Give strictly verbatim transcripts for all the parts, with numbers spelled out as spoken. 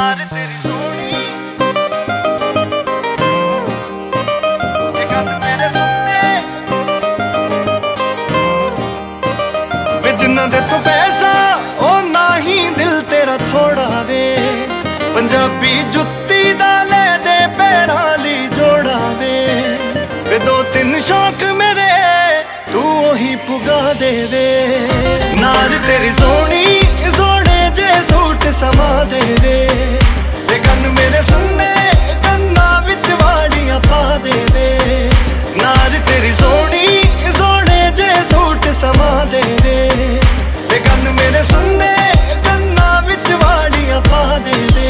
नार तेरी सोनी गल मेरे सुनने वे जिन्ना दे तो पैसा ओ ना ही दिल तेरा थोड़ा वे पंजाबी जुत्ती दा ले दे पैरां ली जोड़ा वे वे दो तीन शौक मेरे तू ओही पुगा देवे नार तेरी सोनी सोने जे सूट समा देवे ते गन मेरे सुनने गन्ना विच वालियां पा देवे नार तेरी सोनी सोने जे सूट समा देवे ते गन मेरे सुनने गन्ना विच वालियां पा देवे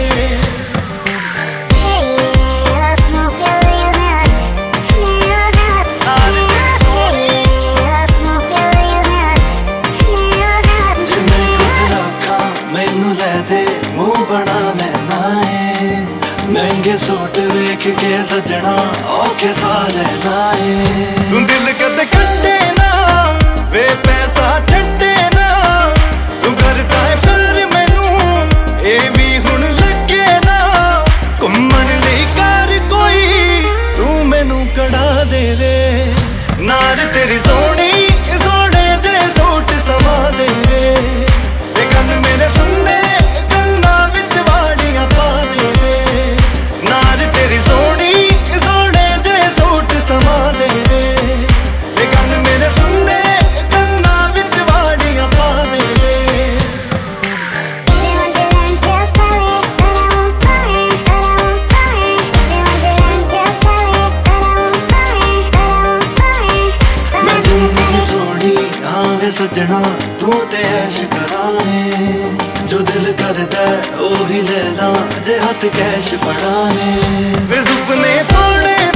बना लेना है महंगे सूट वेख के सजना औखे सा लेना है तू दिल कद कटे ना वे पैसा छड्डे ना तू करता है प्यार मैनू ए भी हुण लगे ना घुम्मण लई कर कोई तू मैनू कड़ा देवे नार तेरी सोनी सोने जे सूट समा देवे ते गन मेरे सुनने सजना तू ते ऐश कराने जो दिल करदा ओ ही ले ला जे हथ कैश फड़ाने वे सुपने तोड़े